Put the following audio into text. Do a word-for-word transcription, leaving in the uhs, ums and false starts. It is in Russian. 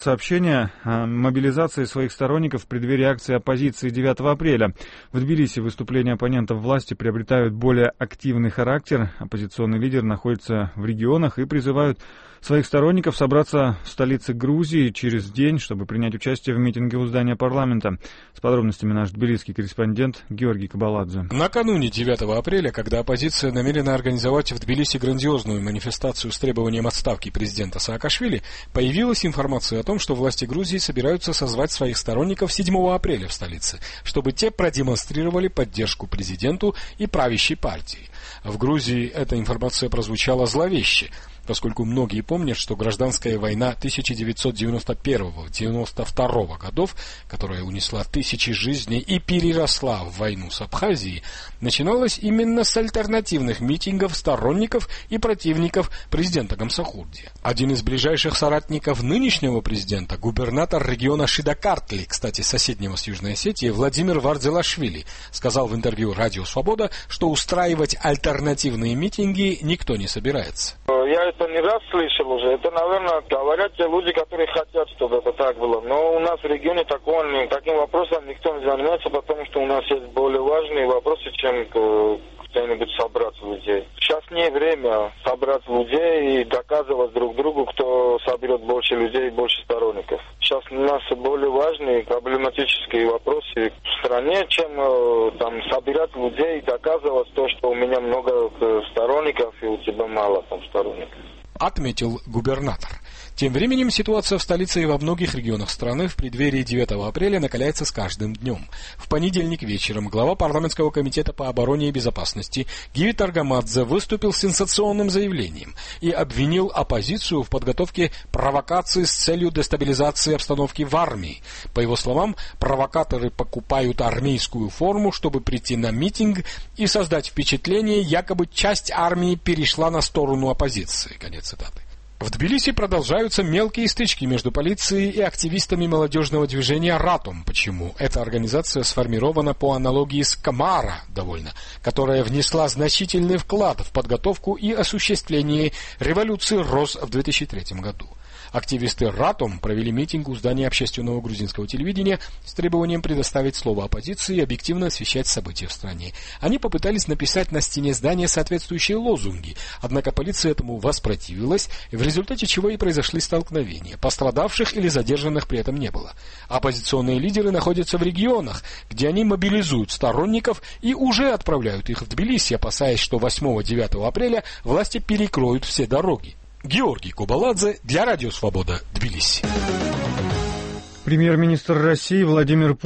сообщение о мобилизации своих сторонников в преддверии акции оппозиции девятого апреля. В Тбилиси выступления оппонентов власти приобретают более активный характер. Оппозиционный лидер находится в регионах и призывают своих сторонников собраться в столице Грузии через день, чтобы принять участие в митинге у здания парламента. С подробностями наш тбилисский корреспондент Георгий Кабаладзе. Накануне девятого апреля, когда оппозиция намерена организовать в Тбилиси грандиозную манифестацию с требованием отставки президента Саакашвили, появилась информация о том, что власти Грузии собираются созвать своих сторонников седьмого апреля в столице, чтобы те продемонстрировали поддержку президенту и правящей партии. В Грузии эта информация прозвучала зловеще, поскольку многие помнят, что гражданская война тысяча девятьсот девяносто первого — девяносто второго годов, которая унесла тысячи жизней и переросла в войну с Абхазией, начиналась именно с альтернативных митингов сторонников и противников президента Гамсахурдия. Один из ближайших соратников нынешнего президента, губернатор региона Шидакартли, кстати, соседнего с Южной Осетией, Владимир Вардзелашвили, сказал в интервью «Радио Свобода», что устраивать альтернативные митинги никто не собирается. Я это не раз слышал уже. Это, наверное, говорят те люди, которые хотят, чтобы это так было. Но у нас в регионе такого, таким вопросом никто не занимается, потому что у нас есть более важные вопросы, чем кто-нибудь собрать людей. Сейчас не время собрать людей и доказывать друг другу, кто соберет больше людей и больше сторонников. Сейчас у нас более важные проблематические вопросы в стране, чем там собирать людей и доказывать то, что у меня много сторонников и у тебя мало там сторонников. Отметил губернатор. Тем временем ситуация в столице и во многих регионах страны в преддверии девятого апреля накаляется с каждым днем. В понедельник вечером глава парламентского комитета по обороне и безопасности Гивит Аргамадзе выступил с сенсационным заявлением и обвинил оппозицию в подготовке провокации с целью дестабилизации обстановки в армии. По его словам, провокаторы покупают армейскую форму, чтобы прийти на митинг и создать впечатление, якобы часть армии перешла на сторону оппозиции. Конец цитаты. В Тбилиси продолжаются мелкие стычки между полицией и активистами молодежного движения «Ратум». Почему? Эта организация сформирована по аналогии с Камара, довольно, которая внесла значительный вклад в подготовку и осуществление революции РОС в две тысячи третьем году. Активисты «Ратум» провели митинг у здания общественного грузинского телевидения с требованием предоставить слово оппозиции и объективно освещать события в стране. Они попытались написать на стене здания соответствующие лозунги, однако полиция этому воспротивилась, в результате чего и произошли столкновения. Пострадавших или задержанных при этом не было. Оппозиционные лидеры находятся в регионах, где они мобилизуют сторонников и уже отправляют их в Тбилиси, опасаясь, что восьмого-девятого апреля власти перекроют все дороги. Георгий Кабаладзе для Радио Свобода, Тбилиси. Премьер-министр России Владимир Путин